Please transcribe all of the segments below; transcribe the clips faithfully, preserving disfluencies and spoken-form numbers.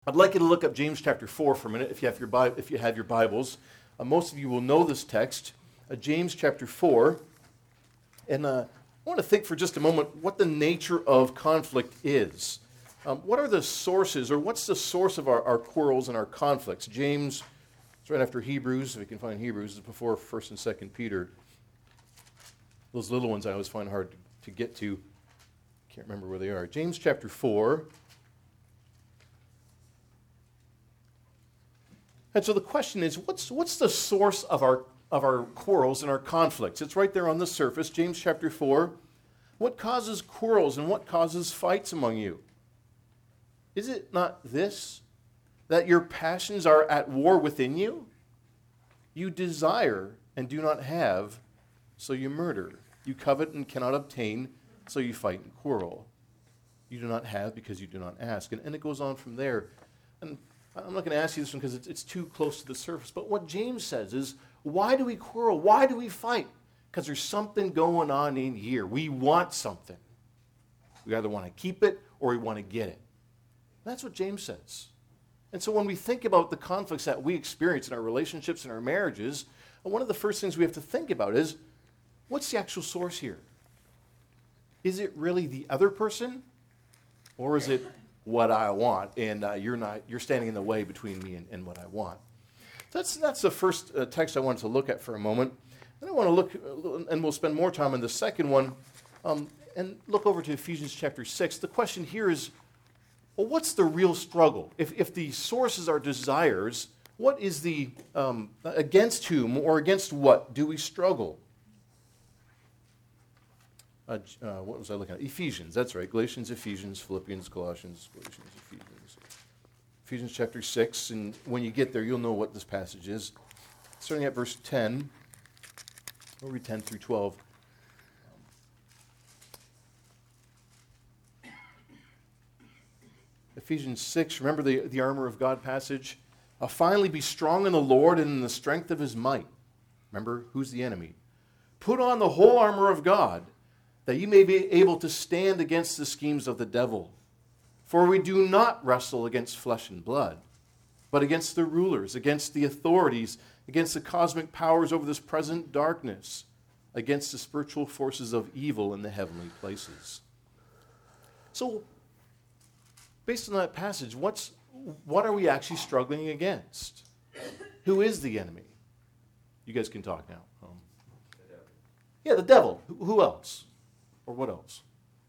I'd like you to look up James chapter four for a minute if you have your, Bi- if you have your Bibles. Uh, most of you will know this text, uh, James chapter four. And uh, I want to think for just a moment what the nature of conflict is. Um, what are the sources, or what's the source of our, our quarrels and our conflicts? James, it's right after Hebrews, if we can find Hebrews, it's before First and Second Peter. Those little ones I always find hard to, to get to. Can't remember where they are. James chapter four. And so the question is, what's, what's the source of our, of our quarrels and our conflicts? It's right there on the surface, James chapter four. What causes quarrels and what causes fights among you? Is it not this, that your passions are at war within you? You desire and do not have, so you murder. You covet and cannot obtain, so you fight and quarrel. You do not have because you do not ask. And, and it goes on from there. And I'm not going to ask you this one because it's, it's too close to the surface. But what James says is, why do we quarrel? Why do we fight? Because there's something going on in here. We want something. We either want to keep it or we want to get it. That's what James says. And so when we think about the conflicts that we experience in our relationships and our marriages, one of the first things we have to think about is, what's the actual source here? Is it really the other person? Or is it what I want, and uh, you're not, you're standing in the way between me and, and what I want? That's, that's the first uh, text I wanted to look at for a moment. And I want to look, uh, and we'll spend more time on the second one, um, and look over to Ephesians chapter six. The question here is, well, what's the real struggle? If, if the sources are desires, what is the, um, against whom or against what do we struggle? Uh, uh, what was I looking at? Ephesians, that's right. Galatians, Ephesians, Philippians, Colossians, Galatians, Ephesians. Ephesians chapter six, and when you get there, you'll know what this passage is. Starting at verse ten, we'll read ten through twelve. Ephesians six, remember the, the armor of God passage? Uh, finally, be strong in the Lord and in the strength of his might. Remember, who's the enemy? Put on the whole armor of God, that you may be able to stand against the schemes of the devil. For we do not wrestle against flesh and blood, but against the rulers, against the authorities, against the cosmic powers over this present darkness, against the spiritual forces of evil in the heavenly places. So, based on that passage, what's, what are we actually struggling against? Who is the enemy? You guys can talk now. Um, yeah, the devil. Who, who else? Or what else?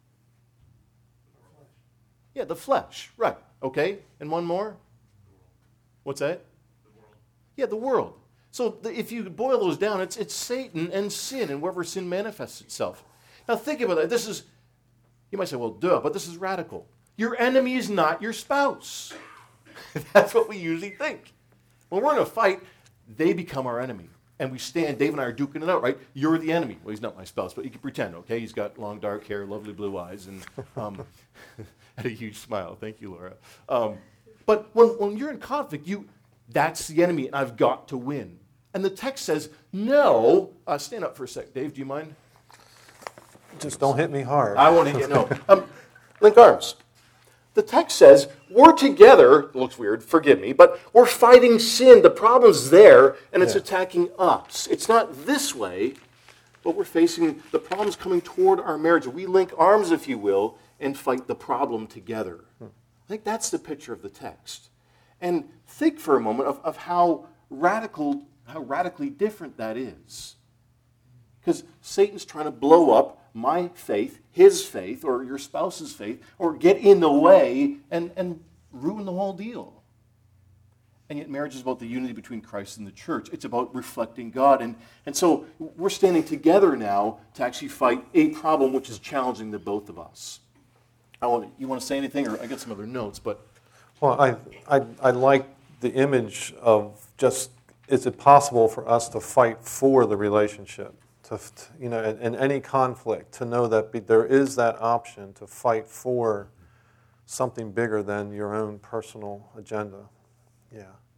Yeah, the flesh. Right. Okay. And one more? What's that? The world. Yeah, the world. So the, if you boil those down, it's it's Satan and sin and wherever sin manifests itself. Now think about that. This is, you might say, well, duh, but this is radical. Your enemy is not your spouse. That's what we usually think. When we're in a fight, they become our enemy. And we stand, Dave and I are duking it out, right? You're the enemy. Well, he's not my spouse, but you can pretend, okay? He's got long, dark hair, lovely blue eyes, and um, had a huge smile. Thank you, Laura. Um, but when, when you're in conflict, you that's the enemy, and I've got to win. And the text says, no. Uh, stand up for a sec, Dave. Do you mind? Just don't hit me hard. I won't hit you, no. Um, link arms. The text says, we're together, it looks weird, forgive me, but we're fighting sin. The problem's there, and it's yeah. attacking us. It's not this way, but we're facing the problems coming toward our marriage. We link arms, if you will, and fight the problem together. Hmm. I think that's the picture of the text. And think for a moment of, of how radical, how radically different that is. Because Satan's trying to blow up my faith, his faith, or your spouse's faith, or get in the way and, and ruin the whole deal. And yet marriage is about the unity between Christ and the church. It's about reflecting God. And, and so we're standing together now to actually fight a problem which is challenging the both of us. I want, you want to say anything? Or I got some other notes, but... Well, I, I, I like the image of just, is it possible for us to fight for the relationship? To, you know, in, in any conflict, to know that be, there is that option to fight for something bigger than your own personal agenda. Yeah.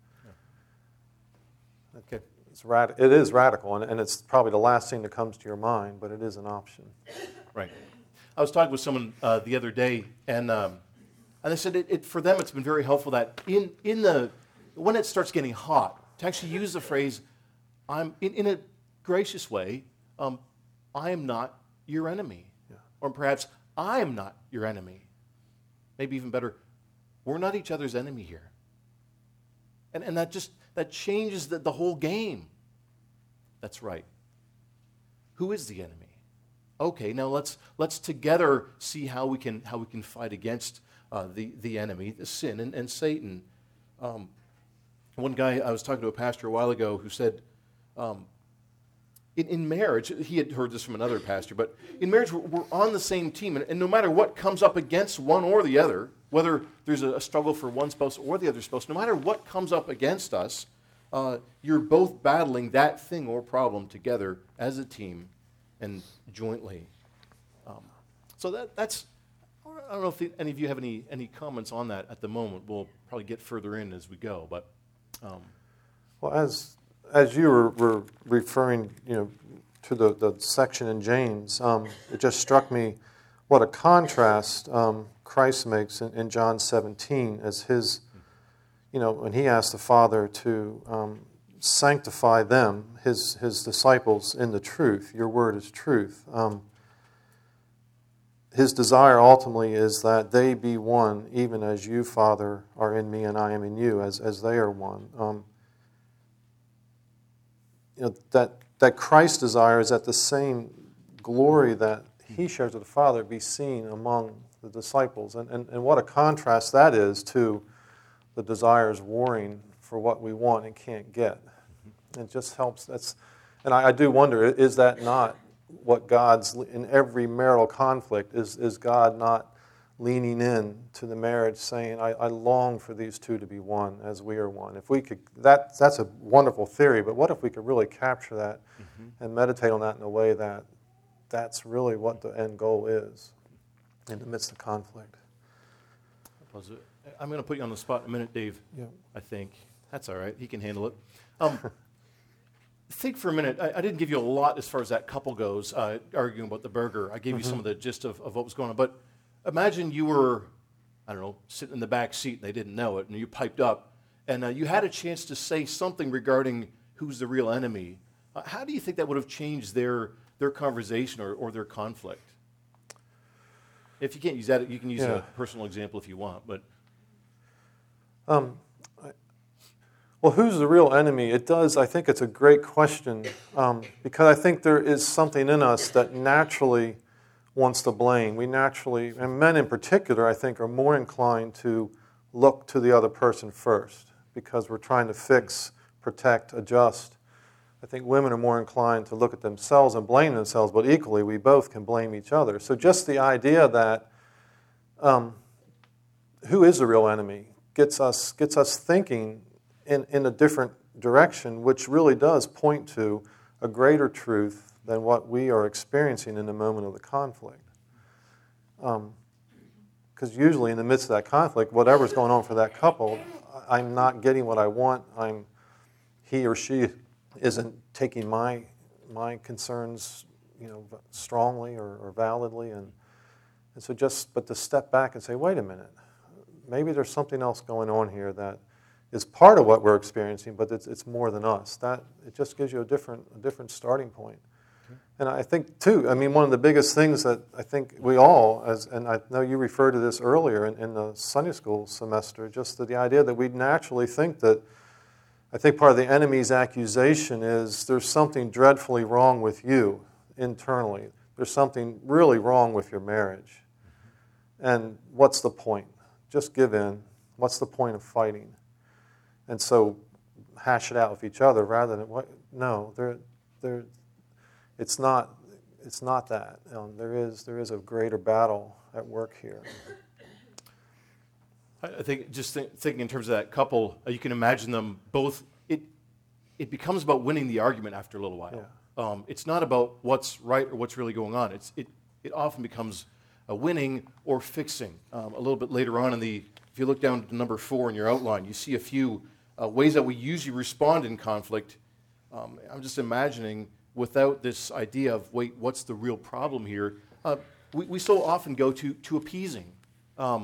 yeah. Okay. It's rad- it is radical, and, and it's probably the last thing that comes to your mind, but it is an option. Right. I was talking with someone uh, the other day, and um, And they said it, it, for them it's been very helpful that in, in the, when it starts getting hot, to actually use the phrase, I'm in, in a gracious way, um, I am not your enemy. Yeah. Or perhaps, I am not your enemy. Maybe even better, we're not each other's enemy here. And, and that just, that changes the, the whole game. That's right. Who is the enemy? Okay, now let's let's together see how we can how we can fight against uh, the the enemy, the sin and, and Satan. Um, one guy I was talking to a pastor a while ago who said, um, in, in marriage, he had heard this from another pastor, but in marriage we're, we're on the same team, and, and no matter what comes up against one or the other, whether there's a, a struggle for one spouse or the other spouse, no matter what comes up against us, uh, you're both battling that thing or problem together as a team and jointly. Um, so that, that's, I don't know if the, any of you have any, any comments on that at the moment. We'll probably get further in as we go. But um. Well, as as you were, were referring, you know, to the, the section in James, um, it just struck me what a contrast um, Christ makes in, in John seventeen as his, you know, when he asked the Father to um, sanctify them, his his disciples, in the truth. Your word is truth. Um, his desire ultimately is that they be one, even as you, Father, are in me and I am in you, as as they are one. Um, you know, that that Christ's desire is that the same glory that he shares with the Father be seen among the disciples, and and, and what a contrast that is to the desires warring for what we want and can't get. It just helps. That's, and I, I do wonder, is that not what God's, in every marital conflict, is, is God not leaning in to the marriage saying, I, I long for these two to be one as we are one. If we could, that that's a wonderful theory, but what if we could really capture that mm-hmm. and meditate on that in a way that that's really what the end goal is in the midst of conflict? I'm going to put you on the spot in a minute, Dave. Yeah. I think. That's all right. He can handle it. Um, think for a minute. I, I didn't give you a lot as far as that couple goes, uh, arguing about the burger. I gave mm-hmm. you some of the gist of, of what was going on. But imagine you were, I don't know, sitting in the back seat and they didn't know it, and you piped up, and uh, you had a chance to say something regarding who's the real enemy. Uh, how do you think that would have changed their, their conversation or, or their conflict? If you can't use that, you can use yeah. a personal example if you want. But um, I, well, who's the real enemy? It does. I think it's a great question um, because I think there is something in us that naturally wants to blame. We naturally, and men in particular, I think, are more inclined to look to the other person first because we're trying to fix, protect, adjust. I think women are more inclined to look at themselves and blame themselves, but equally we both can blame each other. So just the idea that um, who is the real enemy gets us gets us thinking in, in a different direction, which really does point to a greater truth than what we are experiencing in the moment of the conflict. Because um, usually in the midst of that conflict, whatever's going on for that couple, I'm not getting what I want. I'm he or she isn't taking my my concerns, you know, strongly or, or validly, and and so just but to step back and say, wait a minute, maybe there's something else going on here that is part of what we're experiencing, but it's it's more than us. That it just gives you a different a different starting point. Okay. And I think too, I mean, one of the biggest things that I think we all, as and I know you referred to this earlier in, in the Sunday school semester, just the, the idea that we naturally think that. I think part of the enemy's accusation is there's something dreadfully wrong with you internally. There's something really wrong with your marriage. And what's the point? Just give in. What's the point of fighting? And so hash it out with each other rather than what? No, there, there. It's not. It's not that. Um, there is. There is a greater battle at work here. I think just think, thinking in terms of that couple, uh, you can imagine them both. It it becomes about winning the argument after a little while. Yeah. Um, it's not about what's right or what's really going on. It's it it often becomes a winning or fixing. Um, a little bit later on in the, if you look down to number four in your outline, you see a few uh, ways that we usually respond in conflict. Um, I'm just imagining without this idea of wait, what's the real problem here? Uh, we we so often go to to appeasing. Um,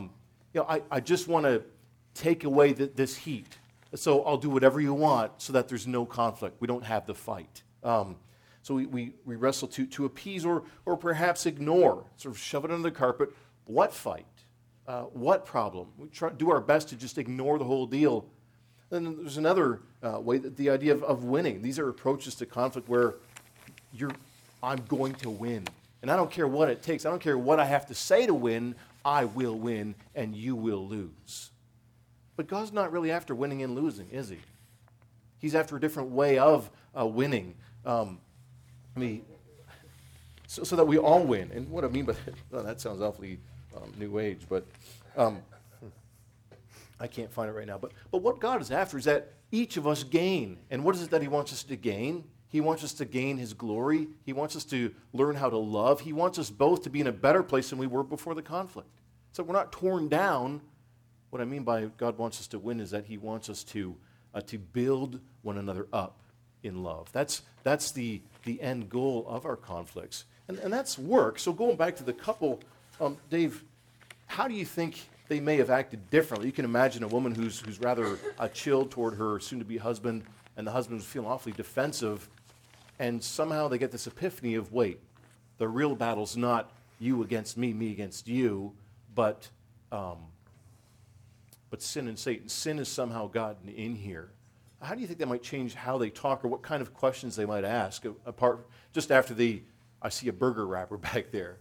you know, I, I just want to take away the, this heat. So I'll do whatever you want so that there's no conflict. We don't have the fight. Um, so we, we, we wrestle to, to appease or, or perhaps ignore, sort of shove it under the carpet. What fight? Uh, what problem? We try to do our best to just ignore the whole deal. Then there's another uh, way, that the idea of, of winning. These are approaches to conflict where you're, I'm going to win. And I don't care what it takes. I don't care what I have to say to win. I will win and you will lose. But God's not really after winning and losing, is he? He's after a different way of uh, winning. Um, I mean, so, so that we all win. And what I mean by that, well, that sounds awfully um, new age, but um, I can't find it right now. But, but what God is after is that each of us gain. And what is it that he wants us to gain? He wants us to gain his glory. He wants us to learn how to love. He wants us both to be in a better place than we were before the conflict. So we're not torn down. What I mean by God wants us to win is that he wants us to, uh, to build one another up in love. That's, that's the, the end goal of our conflicts. And, and that's work. So going back to the couple, um, Dave, how do you think they may have acted differently? You can imagine a woman who's, who's rather uh, chilled toward her soon-to-be husband, and the husband was feeling awfully defensive, and somehow they get this epiphany of, wait, the real battle's not you against me, me against you, but um, but sin and Satan. Sin has somehow gotten in here. How do you think that might change how they talk, or what kind of questions they might ask, apart just after the, I see a burger wrapper back there?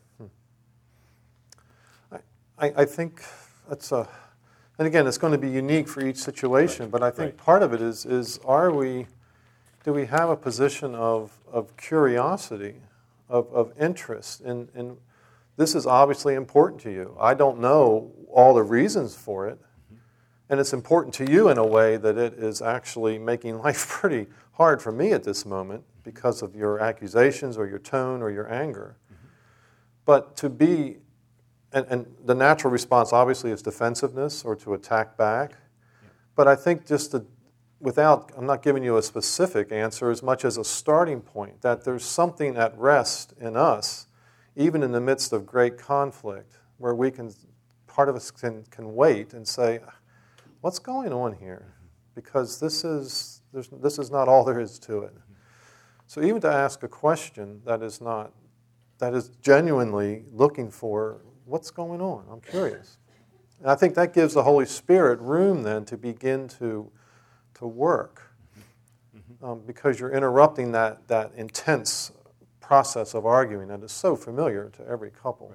I, I think that's a, and again, it's going to be unique for each situation, Right. but I think Right. part of it is, is are we, do we have a position of, of curiosity, of, of interest? And, and this is obviously important to you. I don't know all the reasons for it, mm-hmm. and it's important to you in a way that it is actually making life pretty hard for me at this moment because of your accusations or your tone or your anger. Mm-hmm. But to be And, and the natural response, obviously, is defensiveness or to attack back. Yeah. But I think just to, without, I'm not giving you a specific answer as much as a starting point, that there's something at rest in us, even in the midst of great conflict, where we can, part of us can, can wait and say, what's going on here? Because this is, there's, this is not all there is to it. So even to ask a question that is not, that is genuinely looking for, what's going on? I'm curious. And I think that gives the Holy Spirit room then to begin to, to work, mm-hmm. um, because you're interrupting that, that intense process of arguing that is so familiar to every couple.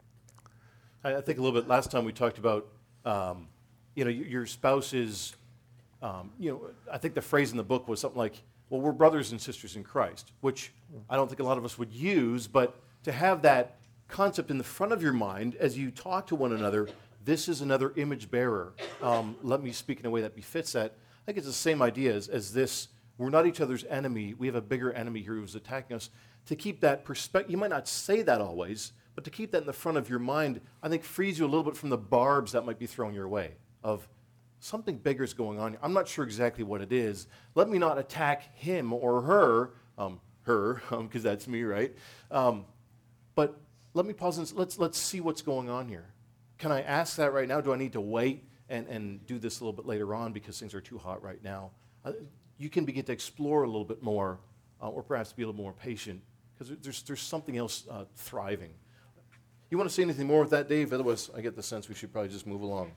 Right. I, I think a little bit last time we talked about, um, you know, your, your spouse is, um, you know, I think the phrase in the book was something like, well, we're brothers and sisters in Christ, which I don't think a lot of us would use, but to have that concept in the front of your mind as you talk to one another, this is another image bearer. Um, let me speak in a way that befits that. I think it's the same idea as, as this. We're not each other's enemy. We have a bigger enemy here who's attacking us. To keep that perspective, you might not say that always, but to keep that in the front of your mind, I think frees you a little bit from the barbs that might be thrown your way of something bigger is going on here. I'm not sure exactly what it is. Let me not attack him or her, um, her, because um, that's me, right? Um, but let me pause and let's, let's see what's going on here. Can I ask that right now? Do I need to wait and, and do this a little bit later on because things are too hot right now? Uh, you can begin to explore a little bit more, uh, or perhaps be a little more patient, because there's, there's something else uh, thriving. You want to say anything more with that, Dave? Otherwise, I get the sense we should probably just move along.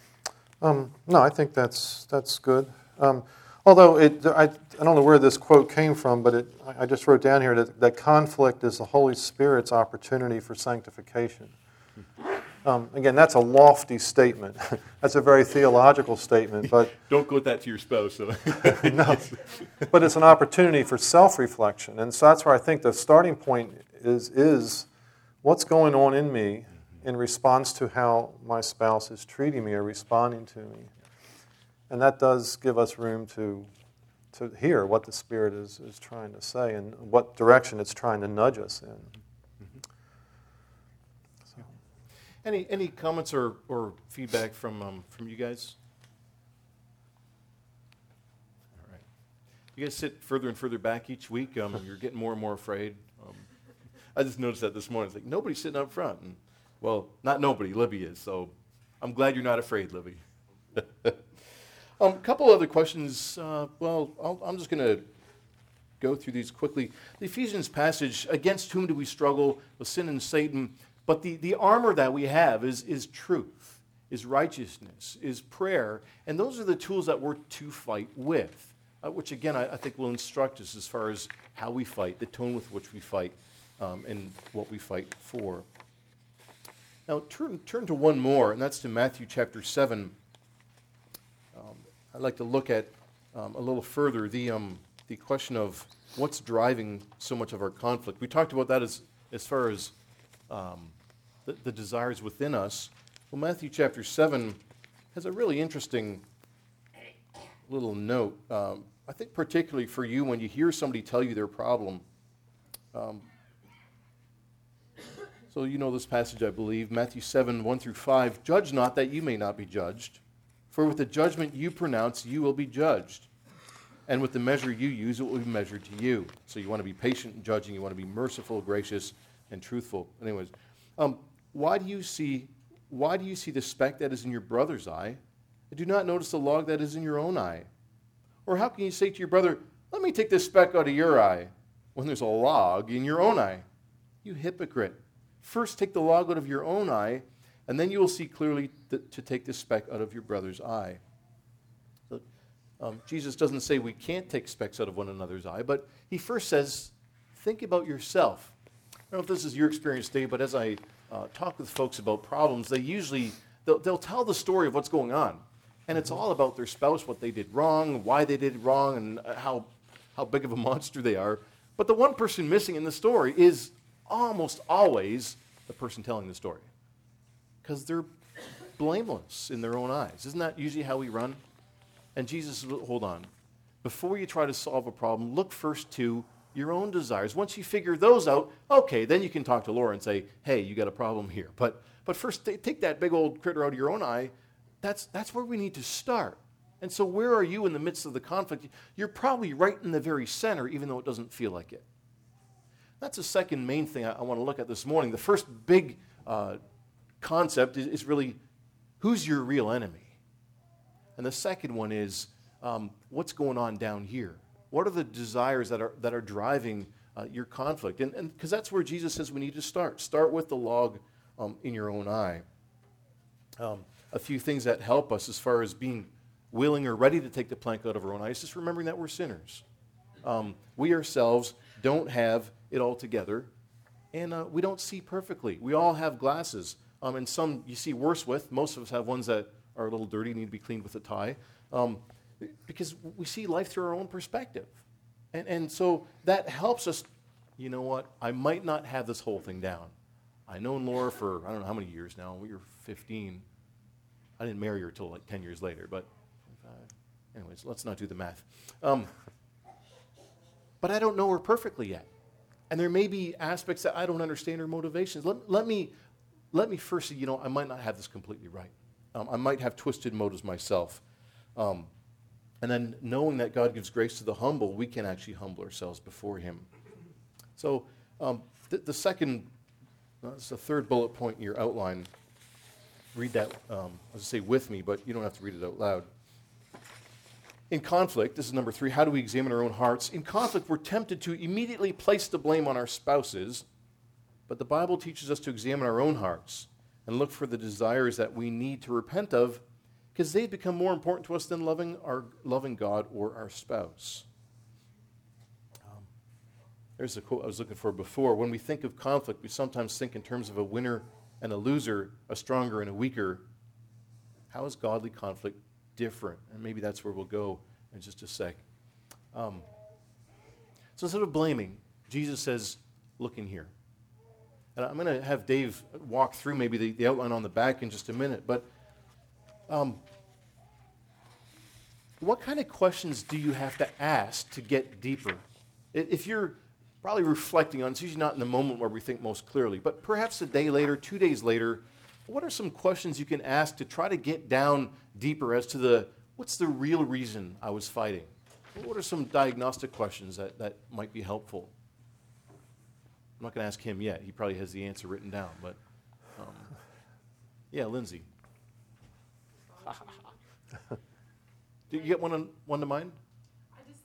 Um, no, I think that's that's good. Um, although it, I, I don't know where this quote came from, but it, I just wrote down here that, that conflict is the Holy Spirit's opportunity for sanctification. Um, again, that's a lofty statement. That's a very theological statement, but don't quote that to your spouse. So. No, but it's an opportunity for self-reflection, and so that's where I think the starting point is: is what's going on in me in response to how my spouse is treating me or responding to me, and that does give us room to to hear what the Spirit is is trying to say and what direction it's trying to nudge us in. Any any comments or, or feedback from um, from you guys? All right. You guys sit further and further back each week. Um, you're getting more and more afraid. Um, I just noticed that this morning. It's like nobody's sitting up front. And, well, not nobody. Libby is. So I'm glad you're not afraid, Libby. A um, couple other questions. Uh, well, I'll, I'm just going to go through these quickly. The Ephesians passage, against whom do we struggle? With sin and Satan. But the, the armor that we have is, is truth, is righteousness, is prayer. And those are the tools that we're to fight with, uh, which again I, I think will instruct us as far as how we fight, the tone with which we fight, um, and what we fight for. Now turn, turn to one more, and that's to Matthew chapter seven. Um, I'd like to look at um, a little further the, um, the question of what's driving so much of our conflict. We talked about that as, as far as um, the, the desires within us. Well, Matthew chapter seven has a really interesting little note. Um, I think particularly for you when you hear somebody tell you their problem. Um, so you know this passage, I believe, Matthew seven, one through five. Judge not that you may not be judged. For with the judgment you pronounce, you will be judged. And with the measure you use, it will be measured to you. So you want to be patient in judging. You want to be merciful, gracious, and truthful. Anyways, um, why do you see why do you see the speck that is in your brother's eye, and do not notice the log that is in your own eye? Or how can you say to your brother, let me take this speck out of your eye, when there's a log in your own eye? You hypocrite. First take the log out of your own eye, and then you will see clearly th- to take the speck out of your brother's eye. So, um, Jesus doesn't say we can't take specks out of one another's eye, but he first says, think about yourself. I don't know if this is your experience, Dave, but as I uh, talk with folks about problems, they usually, they'll, they'll tell the story of what's going on. And it's all about their spouse, what they did wrong, why they did wrong, and how, how big of a monster they are. But the one person missing in the story is almost always the person telling the story, because they're blameless in their own eyes. Isn't that usually how we run? And Jesus, hold on. Before you try to solve a problem, look first to your own desires. Once you figure those out, okay, then you can talk to Laura and say, hey, you got a problem here. But but first, t- take that big old critter out of your own eye. That's, that's where we need to start. And so where are you in the midst of the conflict? You're probably right in the very center, even though it doesn't feel like it. That's the second main thing I, I want to look at this morning. The first big uh, concept is, is really, who's your real enemy? And the second one is, um, what's going on down here? What are the desires that are that are driving uh, your conflict? And and because that's where Jesus says we need to start. Start with the log um, in your own eye. Um, a few things that help us as far as being willing or ready to take the plank out of our own eye is just remembering that we're sinners. Um, we ourselves don't have it all together, and uh, we don't see perfectly. We all have glasses, um, and some you see worse with. Most of us have ones that are a little dirty, need to be cleaned with a tie, um, because we see life through our own perspective. And, and so that helps us, you know what, I might not have this whole thing down. I've known Laura for, I don't know how many years now. We were fifteen. I didn't marry her until like ten years later, but uh, anyways, let's not do the math. Um, but I don't know her perfectly yet. And there may be aspects that I don't understand her motivations. Let, let me let me first say, you know, I might not have this completely right. Um, I might have twisted motives myself. Um, and then knowing that God gives grace to the humble, we can actually humble ourselves before him. So um, th- the second, uh, it's the third bullet point in your outline. Read that, um, I was going to say with me, but you don't have to read it out loud. In conflict, this is number three, how do we examine our own hearts? In conflict, we're tempted to immediately place the blame on our spouses, but the Bible teaches us to examine our own hearts and look for the desires that we need to repent of, because they become more important to us than loving our loving God or our spouse. Um, there's a quote I was looking for before. When we think of conflict, we sometimes think in terms of a winner and a loser, a stronger and a weaker. How is godly conflict different? And maybe that's where we'll go in just a sec. Um, so instead of blaming, Jesus says, look in here. And I'm going to have Dave walk through maybe the, the outline on the back in just a minute. But um, what kind of questions do you have to ask to get deeper? If you're probably reflecting on, it's usually not in the moment where we think most clearly, but perhaps a day later, two days later, what are some questions you can ask to try to get down deeper as to the, what's the real reason I was fighting? What are some diagnostic questions that, that might be helpful? I'm not going to ask him yet. He probably has the answer written down, but um, yeah, Lindsay. Do you get one on, one to mind? I just,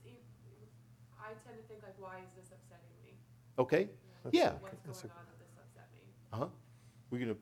I tend to think like, why is this upsetting me? Okay. You know, Yeah. What's going on that this upset me? Uh-huh. We're gonna.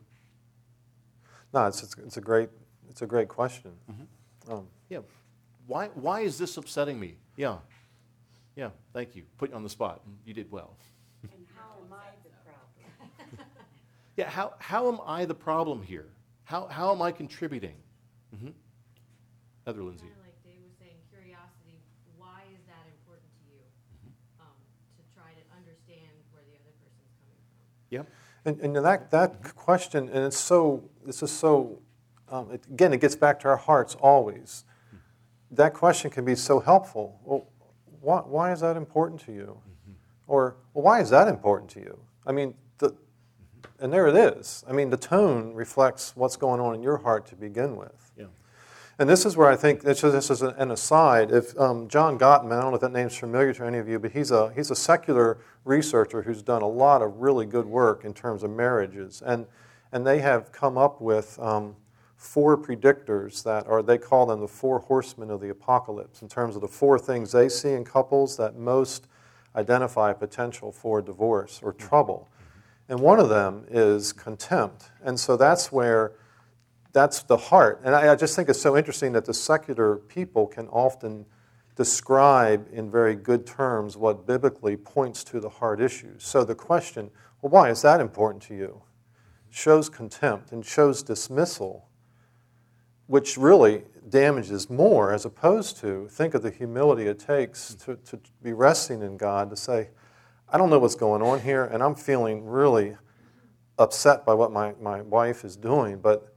No, it's, it's, it's a great it's a great question. Mm-hmm. Um, Yeah. Why why is this upsetting me? Yeah. Yeah. Thank you. Put you on the spot. You did well. And how am I the problem? Yeah. How how am I the problem here? How how am I contributing? Mm-hmm. Heather Lindsay. Kind of like Dave was saying, curiosity. Why is that important to you? Um, to try to understand where the other person's coming from. Yeah. And, and that, that question, and it's so, this is so, um, it, again, it gets back to our hearts always. That question can be so helpful. Well, why, why is that important to you? Mm-hmm. Or, well, why is that important to you? I mean, the, mm-hmm. and there it is. I mean, the tone reflects what's going on in your heart to begin with. Yeah. And this is where I think, this is, this is an aside, if um, John Gottman, I don't know if that name's familiar to any of you, but he's a, he's a secular researcher who's done a lot of really good work in terms of marriages. And, and they have come up with um, four predictors that are, they call them the four horsemen of the apocalypse, in terms of the four things they see in couples that most identify potential for divorce or trouble. And one of them is contempt. And so that's where That's the heart. And I, I just think it's so interesting that the secular people can often describe in very good terms what biblically points to the heart issues. So the question, well, why is that important to you? Shows contempt and shows dismissal, which really damages more, as opposed to, think of the humility it takes to, to be resting in God, to say, I don't know what's going on here, and I'm feeling really upset by what my, my wife is doing, but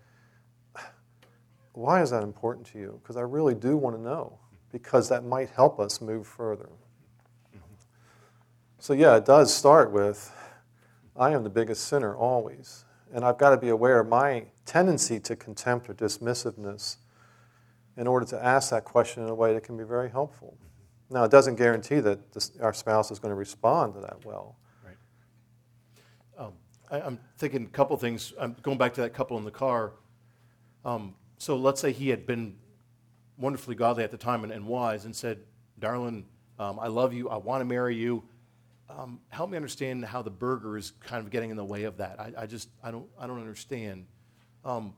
why is that important to you? Because I really do want to know, because that might help us move further. So yeah, it does start with, I am the biggest sinner always. And I've got to be aware of my tendency to contempt or dismissiveness in order to ask that question in a way that can be very helpful. Now, it doesn't guarantee that this, our spouse is going to respond to that well. Right. Um, I, I'm thinking a couple things. I'm going back to that couple in the car. Um, So let's say he had been wonderfully godly at the time and, and wise and said, darling, um, I love you, I want to marry you. Um, help me understand how the burger is kind of getting in the way of that. I, I just, I don't, I don't understand. Um,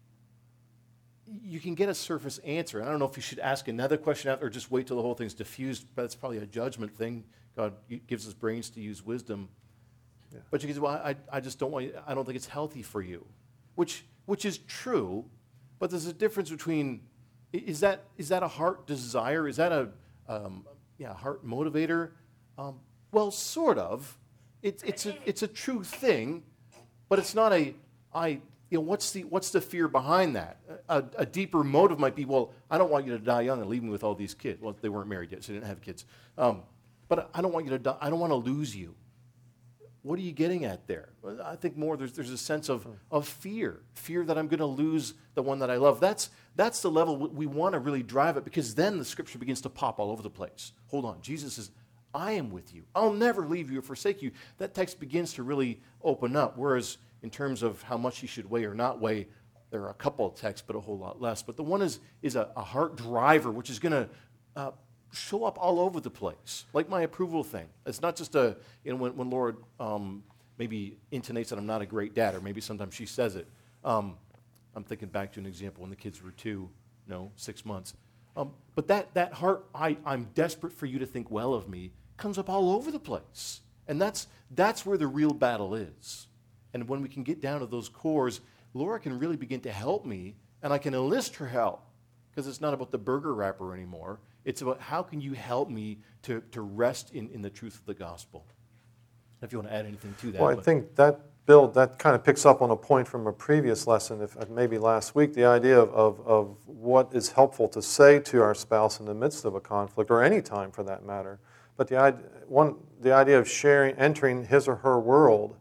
you can get a surface answer. And I don't know if you should ask another question out or just wait till the whole thing's diffused, but that's probably a judgment thing. God gives us brains to use wisdom. Yeah. But you can say, well, I, I just don't want, I don't think it's healthy for you, which, which is true. But there's a difference between, is that is that a heart desire? Is that a um, yeah heart motivator? Um, well, sort of. It's it's a it's a true thing, but it's not a I you know what's the what's the fear behind that? A, a deeper motive might be, well, I don't want you to die young and leave me with all these kids. Well, they weren't married yet, so they didn't have kids. Um, but I don't want you to die. I don't want to lose you. What are you getting at there? I think more there's, there's a sense of, of fear, fear that I'm going to lose the one that I love. That's, that's the level we want to really drive it, because then the scripture begins to pop all over the place. Hold on. Jesus says, I am with you. I'll never leave you or forsake you. That text begins to really open up, whereas in terms of how much he should weigh or not weigh, there are a couple of texts, but a whole lot less. But the one is, is a, a heart driver, which is going to uh, show up all over the place, like my approval thing. It's not just a, you know, when, when Laura um, maybe intonates that I'm not a great dad, or maybe sometimes she says it. Um, I'm thinking back to an example when the kids were two, no, six months. Um, but that, that heart, I, I'm desperate for you to think well of me, comes up all over the place. And that's, that's where the real battle is. And when we can get down to those cores, Laura can really begin to help me, and I can enlist her help, because it's not about the burger wrapper anymore. It's about how can you help me to, to rest in, in the truth of the gospel. If you want to add anything to that. Well, I think that, Bill, that kind of picks up on a point from a previous lesson, if maybe last week, the idea of, of, of what is helpful to say to our spouse in the midst of a conflict, or any time for that matter. But the, one, the idea of sharing, entering his or her world,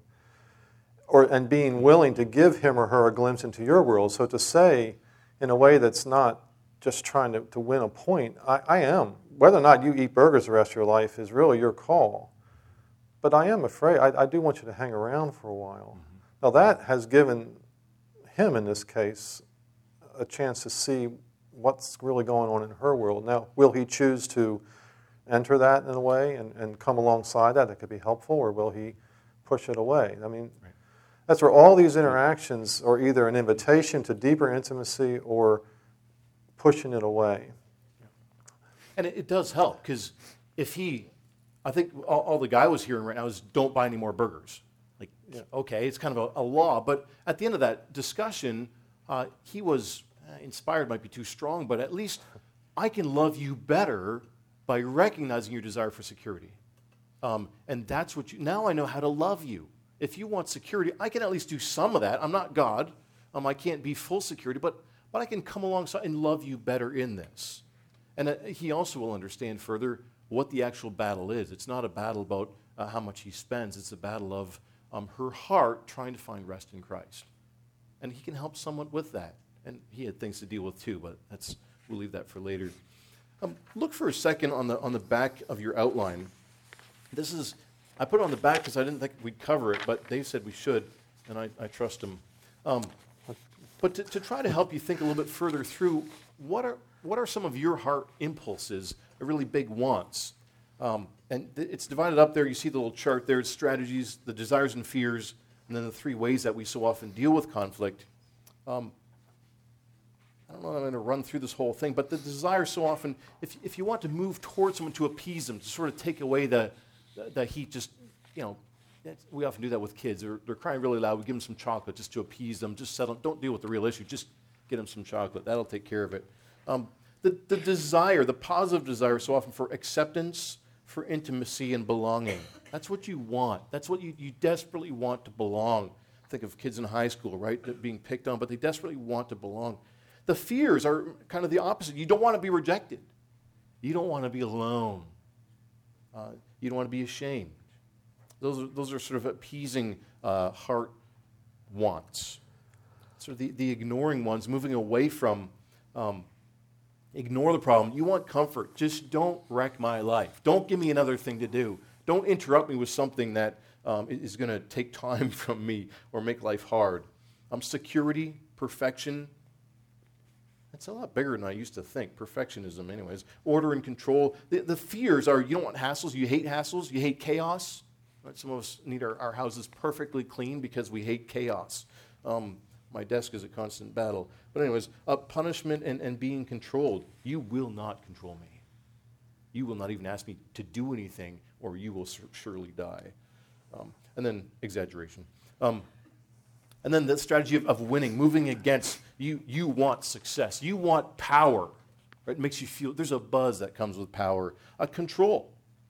or, and being willing to give him or her a glimpse into your world. So to say in a way that's not just trying to, to win a point, I, I am. Whether or not you eat burgers the rest of your life is really your call. But I am afraid, I, I do want you to hang around for a while. Mm-hmm. Now that has given him, in this case, a chance to see what's really going on in her world. Now, will he choose to enter that in a way and, and come alongside that that could be helpful, or will he push it away? I mean, Right. that's where all these interactions are either an invitation to deeper intimacy or pushing it away. And it, it does help, because if he, I think all, all the guy was hearing right now is don't buy any more burgers. Like, Yeah. okay, it's kind of a, a law, but at the end of that discussion, uh, he was, uh, inspired might be too strong, but at least I can love you better by recognizing your desire for security. Um, and that's what you, now I know how to love you. If you want security, I can at least do some of that. I'm not God. Um, I can't be full security, but, but I can come alongside and love you better in this. And uh, he also will understand further what the actual battle is. It's not a battle about uh, how much he spends. It's a battle of um, her heart trying to find rest in Christ. And he can help somewhat with that. And he had things to deal with too, but that's, we'll leave that for later. Um, look for a second on the, on the back of your outline. This is, I put it on the back because I didn't think we'd cover it, but Dave said we should, and I, I trust him. Um, but to, to try to help you think a little bit further through, what are, what are some of your heart impulses, or really big wants? Um, and th- it's divided up there. You see the little chart there. It's strategies, the desires and fears, and then the three ways that we so often deal with conflict. Um, I don't know that I'm going to run through this whole thing, but the desire so often, if, if you want to move towards someone to appease them, to sort of take away the, the, the heat, just, you know, that's, we often do that with kids. They're, they're crying really loud. We give them some chocolate just to appease them. Just settle. Don't deal with the real issue. Just get them some chocolate. That'll take care of it. Um, the, the desire, the positive desire so often for acceptance, for intimacy and belonging. That's what you want. That's what you, you desperately want to belong. Think of kids in high school, right, that being picked on, but they desperately want to belong. The fears are kind of the opposite. You don't want to be rejected. You don't want to be alone. Uh, you don't want to be ashamed. Those are, those are sort of appeasing uh, heart wants. Sort of the, the ignoring ones, moving away from, um, ignore the problem. You want comfort. Just don't wreck my life. Don't give me another thing to do. Don't interrupt me with something that um, is going to take time from me or make life hard. Um, security, perfection. That's a lot bigger than I used to think. Perfectionism, anyways. Order and control. The, the fears are you don't want hassles. You hate hassles. You hate chaos. Right? Some of us need our, our houses perfectly clean because we hate chaos. Um, my desk is a constant battle. But anyways, uh, punishment and, and being controlled. You will not control me. You will not even ask me to do anything, or you will sur- surely die. Um, and then exaggeration. Um, And then the strategy of, of winning, moving against, you you want success. You want power. Right? It makes you feel, there's a buzz that comes with power. A control.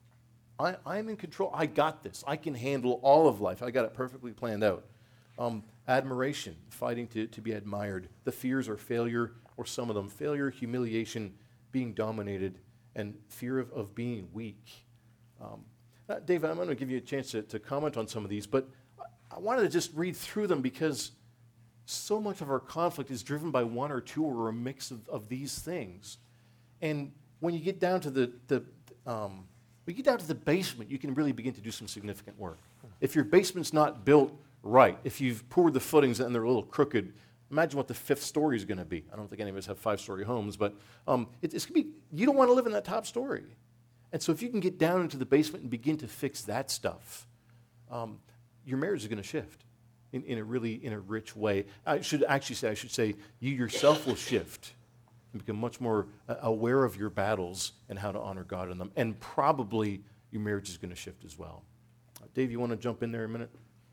I, I'm in control. I got this. I can handle all of life. I got it perfectly planned out. Um, admiration, fighting to, to be admired. The fears are failure, or some of them, failure, humiliation, being dominated, and fear of, of being weak. Um, uh, Dave, I'm going to give you a chance to, to comment on some of these, but I wanted to just read through them because so much of our conflict is driven by one or two or a mix of, of these things. And when you get down to the, the um, when you get down to the basement, you can really begin to do some significant work. If your basement's not built right, if you've poured the footings and they're a little crooked, imagine what the fifth story is going to be. I don't think any of us have five-story homes, but um, it, it's going to be, you don't want to live in that top story. And so if you can get down into the basement and begin to fix that stuff, um, your marriage is going to shift in, in a really, in a rich way. I should actually say, I should say, you yourself will shift and become much more uh, aware of your battles and how to honor God in them. And probably your marriage is going to shift as well. Uh, Dave, you want to jump in there a minute?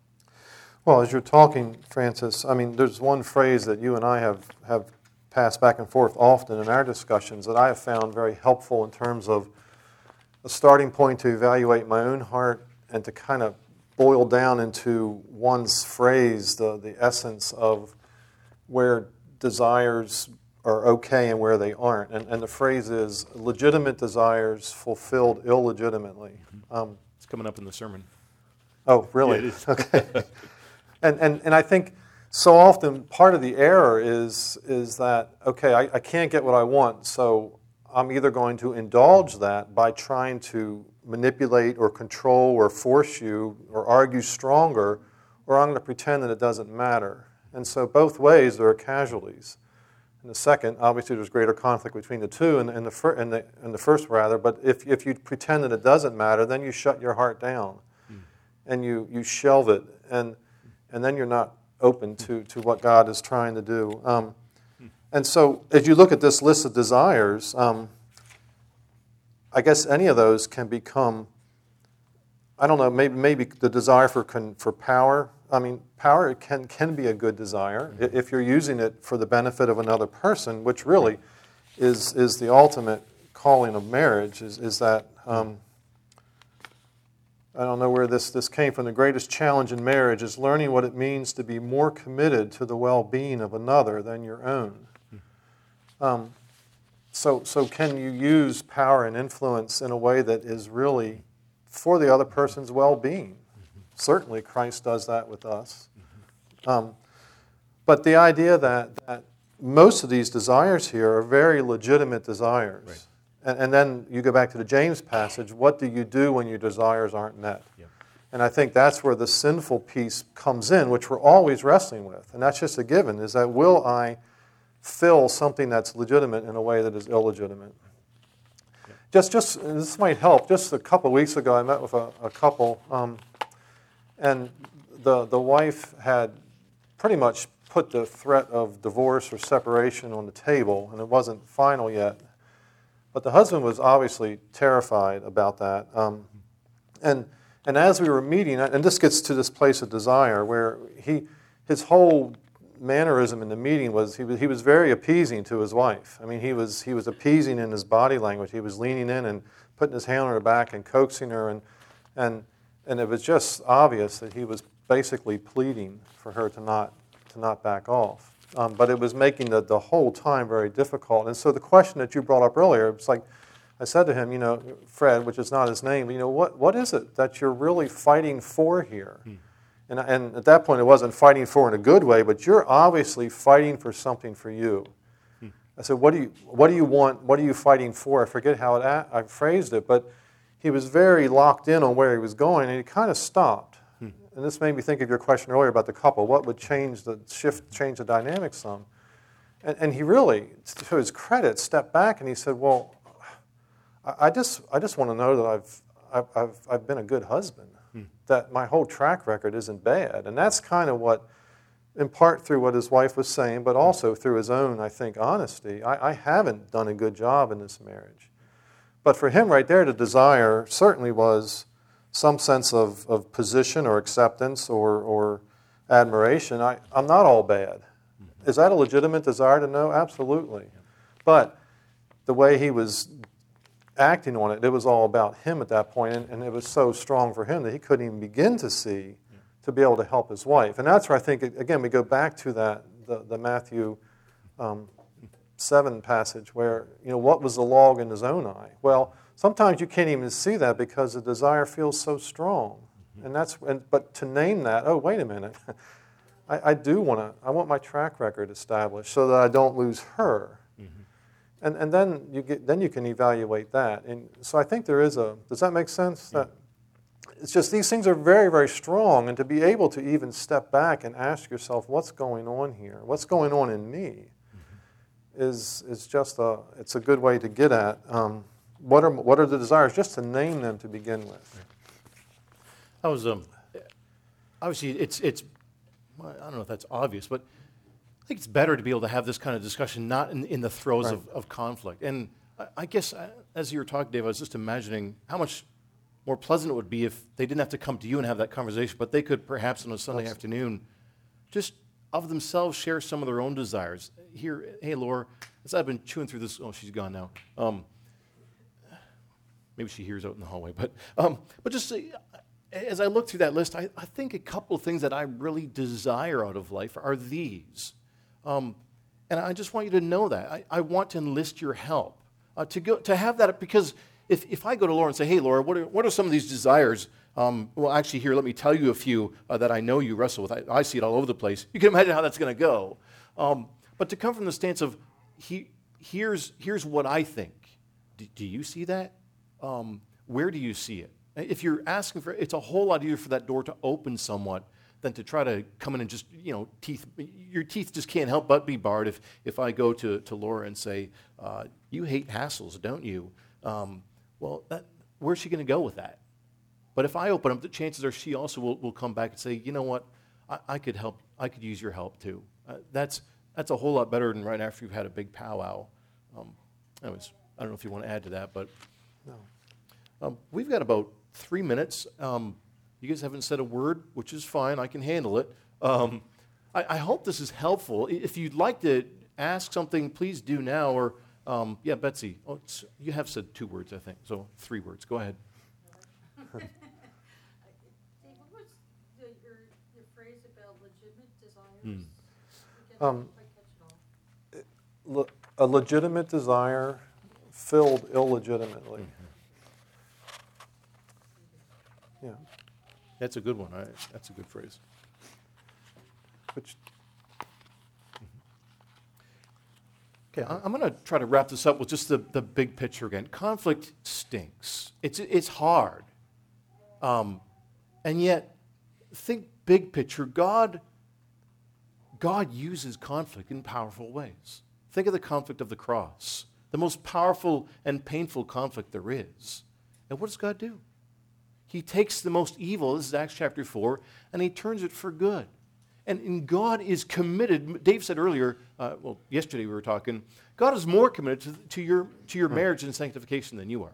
Well, as you're talking, Francis, I mean, there's one phrase that you and I have, have passed back and forth often in our discussions that I have found very helpful in terms of a starting point to evaluate my own heart and to kind of boil down into one's phrase, the, the essence of where desires are okay and where they aren't. And, and the phrase is legitimate desires fulfilled illegitimately. Um, It's coming up in the sermon. oh, really? Yeah, it is. Okay. And, and, and I think so often part of the error is, is that, okay, I, I can't get what I want, so I'm either going to indulge that by trying to manipulate or control or force you or argue stronger, or I'm going to pretend that it doesn't matter. And so both ways there are casualties. In the second, obviously there's greater conflict between the two, and in the, fir- in the, in the first rather, but if, if you pretend that it doesn't matter, then you shut your heart down, mm. and you, you shelve it, and, and then you're not open to, to what God is trying to do. Um, and so as you look at this list of desires, um, I guess any of those can become, I don't know, maybe, maybe the desire for, con, for power. I mean, power can, can be a good desire mm-hmm. if you're using it for the benefit of another person, which really is, is the ultimate calling of marriage, is, is that, um, I don't know where this, this came from, the greatest challenge in marriage is learning what it means to be more committed to the well-being of another than your own. Mm-hmm. Um, so, so can you use power and influence in a way that is really for the other person's well-being? Certainly, Christ does that with us. Um, but the idea that, that most of these desires here are very legitimate desires. Right. And, and then you go back to the James passage, what do you do when your desires aren't met? Yeah. And I think that's where the sinful piece comes in, which we're always wrestling with. And that's just a given, is that will I fill something that's legitimate in a way that is illegitimate? Yeah. Just, just this might help. Just a couple of weeks ago, I met with a, a couple, um, and the, the wife had pretty much put the threat of divorce or separation on the table, and it wasn't final yet. But the husband was obviously terrified about that. Um, and, and as we were meeting, and this gets to this place of desire, where he, his whole mannerism in the meeting was he, was he was very appeasing to his wife. I mean, he was, he was appeasing in his body language. He was leaning in and putting his hand on her back and coaxing her, and and And it was just obvious that he was basically pleading for her to not to not back off. Um, but it was making the, the whole time very difficult. And so the question that you brought up earlier, it's like I said to him, you know, Fred, which is not his name, you know, what what is it that you're really fighting for here? Hmm. And, and at that point, it wasn't fighting for in a good way, but you're obviously fighting for something for you. Hmm. I said, what do you what do you want? What are you fighting for? I forget how it I phrased it, but he was very locked in on where he was going, and he kind of stopped. Hmm. And this made me think of your question earlier about the couple. What would change the shift, change the dynamic some? And, and he really, to his credit, stepped back and he said, "Well, I, I just, I just want to know that I've, I've, I've, I've been a good husband. Hmm. That my whole track record isn't bad." And that's kind of what, in part through what his wife was saying, but also through his own, I think, honesty. I, I haven't done a good job in this marriage. But for him right there, the desire certainly was some sense of, of position or acceptance or, or admiration. I, I'm not all bad. Is that a legitimate desire to know? Absolutely. But the way he was acting on it, it was all about him at that point, and, and it was so strong for him that he couldn't even begin to see to be able to help his wife. And that's where I think, again, we go back to that, the, the Matthew um, seven passage where, you know, what was the log in his own eye? Well, sometimes you can't even see that because the desire feels so strong. Mm-hmm. And that's, and, but to name that, oh, wait a minute, I, I do want to, I want my track record established so that I don't lose her. Mm-hmm. And and then you get, then you can evaluate that. And so I think there is a, does that make sense? Yeah. That it's just these things are very, very strong, and to be able to even step back and ask yourself, what's going on here? What's going on in me? Is is just a it's a good way to get at um, what are what are the desires, just to name them to begin with. I was um obviously it's it's I don't know if that's obvious, but I think it's better to be able to have this kind of discussion not in, in the throes right. of, of conflict. And I, I guess I, as you were talking, Dave, I was just imagining how much more pleasant it would be if they didn't have to come to you and have that conversation, but they could perhaps on a Sunday That's, afternoon just of themselves share some of their own desires. Here, hey, Laura, as I've been chewing through this, oh, she's gone now. Um, maybe she hears out in the hallway, but um, but just uh, as I look through that list, I, I think a couple of things that I really desire out of life are these. Um, and I just want you to know that. I, I want to enlist your help uh, to go to have that, because if, if I go to Laura and say, hey, Laura, what are, what are some of these desires? Um, well, actually, here, let me tell you a few uh, that I know you wrestle with. I, I see it all over the place. You can imagine how that's going to go. Um, but to come from the stance of, he, here's, here's what I think. Do, do you see that? Um, where do you see it? If you're asking for, it's a whole lot easier for that door to open somewhat than to try to come in and just, you know, teeth, your teeth just can't help but be barred if, if I go to, to Laura and say, uh, you hate hassles, don't you? Um, well, that, where's she going to go with that? But if I open up, the chances are she also will, will come back and say, you know what, I, I could help, I could use your help too. Uh, that's, that's a whole lot better than right after you've had a big powwow. Um, anyways, I don't know if you want to add to that, but No. um, we've got about three minutes. Um, you guys haven't said a word, which is fine. I can handle it. Um, I, I hope this is helpful. I- If you'd like to ask something, please do now. Or, um, yeah, Betsy, oh, it's, you have said two words, I think. So three words. Go ahead. Dave, what was the, your, your phrase about legitimate desires? Hmm. Again, I Um, didn't quite catch it all. Le- a legitimate desire filled illegitimately. Yeah. That's a good one. I, that's a good phrase. Which, Okay, I- I'm going to try to wrap this up with just the, the big picture again. Conflict stinks. It's, it's hard. Um, and yet, think big picture. God, God uses conflict in powerful ways. Think of the conflict of the cross, the most powerful and painful conflict there is. And what does God do? He takes the most evil, this is Acts chapter four, and he turns it for good. And, and God is committed. Dave said earlier, uh, well, yesterday we were talking, God is more committed to, to your, to your marriage and sanctification than you are.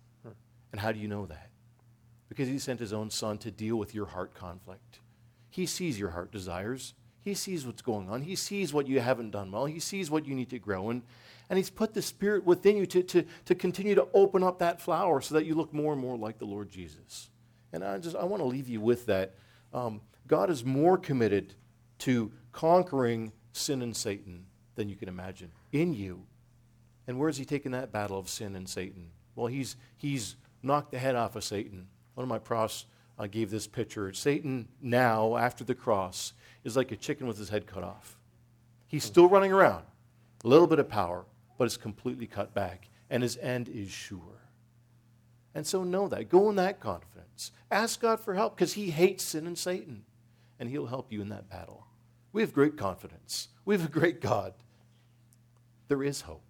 And how do you know that? Because he sent his own son to deal with your heart conflict. He sees your heart desires. He sees what's going on. He sees what you haven't done well. He sees what you need to grow in. And he's put the Spirit within you to, to, to continue to open up that flower so that you look more and more like the Lord Jesus. And I just I want to leave you with that. Um, God is more committed to conquering sin and Satan than you can imagine in you. And where's he taken that battle of sin and Satan? Well, he's, he's knocked the head off of Satan. One of my profs uh, gave this picture. Satan now, after the cross, is like a chicken with his head cut off. He's still running around, a little bit of power, but it's completely cut back, and his end is sure. And so know that. Go in that confidence. Ask God for help, because he hates sin and Satan, and he'll help you in that battle. We have great confidence. We have a great God. There is hope.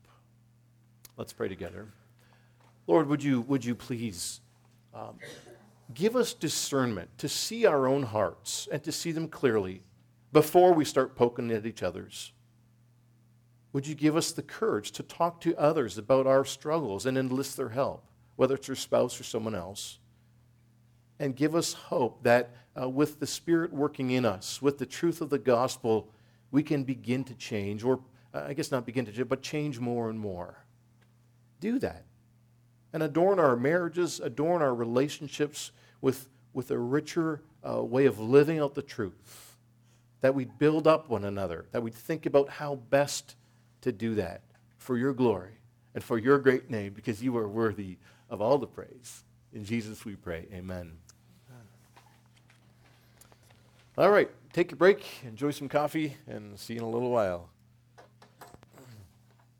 Let's pray together. Lord, would you, would you please um, give us discernment to see our own hearts and to see them clearly before we start poking at each other's. Would you give us the courage to talk to others about our struggles and enlist their help, whether it's your spouse or someone else? And give us hope that uh, with the Spirit working in us, with the truth of the gospel, we can begin to change, or uh, I guess not begin to change, but change more and more. Do that. And adorn our marriages, adorn our relationships with, with a richer uh, way of living out the truth. That we'd build up one another, that we'd think about how best to do that for your glory and for your great name, because you are worthy of all the praise. In Jesus we pray, amen. All right, take a break, enjoy some coffee, and see you in a little while.